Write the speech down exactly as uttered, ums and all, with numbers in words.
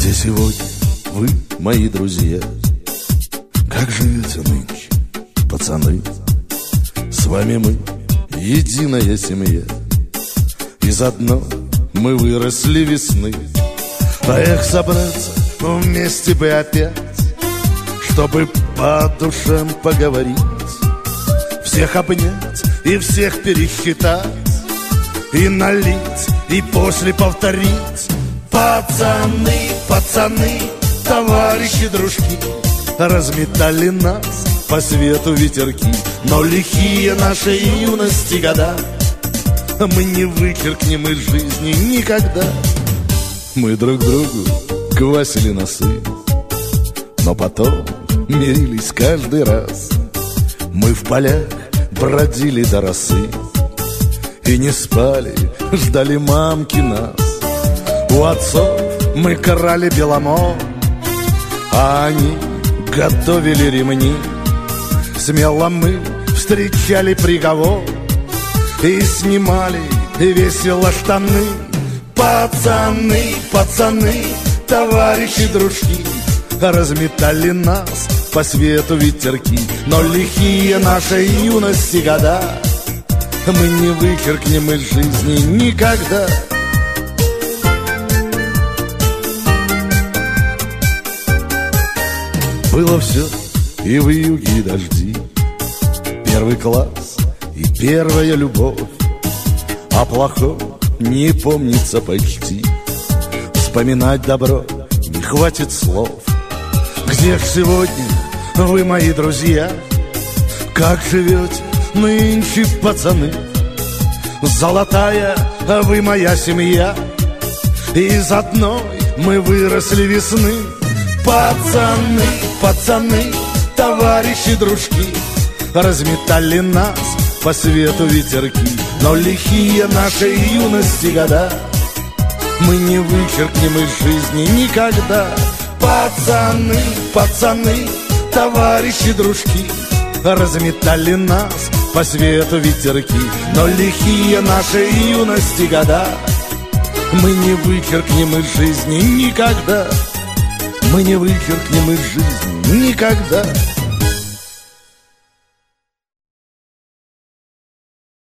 Где сегодня вы, мои друзья? Как живете нынче, пацаны? С вами мы, единая семья. Из одной мы выросли весны. А эх, собраться вместе бы опять, чтобы по душам поговорить, всех обнять и всех пересчитать, и налить, и после повторить. Пацаны, пацаны, товарищи, дружки, разметали нас по свету ветерки. Но лихие нашей юности года мы не вычеркнем из жизни никогда. Мы друг другу квасили носы, но потом мирились каждый раз. Мы в полях бродили до росы и не спали, ждали мамки нас. У отцов мы крали беломор, а они готовили ремни. Смело мы встречали приговор и снимали весело штаны. Пацаны, пацаны, товарищи, дружки, разметали нас по свету ветерки. Но лихие нашей юности года мы не вычеркнем из жизни никогда. Было все и вьюги, и дожди, первый класс и первая любовь. О плохом не помнится почти, вспоминать добро не хватит слов. Где ж сегодня вы, мои друзья? Как живете нынче, пацаны? Золотая вы моя семья, из одной мы выросли весны. Пацаны, пацаны, товарищи, дружки, разметали нас по свету ветерки. Но лихие нашей юности года мы не вычеркнем из жизни никогда. Пацаны, пацаны, товарищи, дружки, разметали нас по свету ветерки. Но лихие нашей юности года мы не вычеркнем из жизни никогда. Мы не вычеркнем из жизни никогда.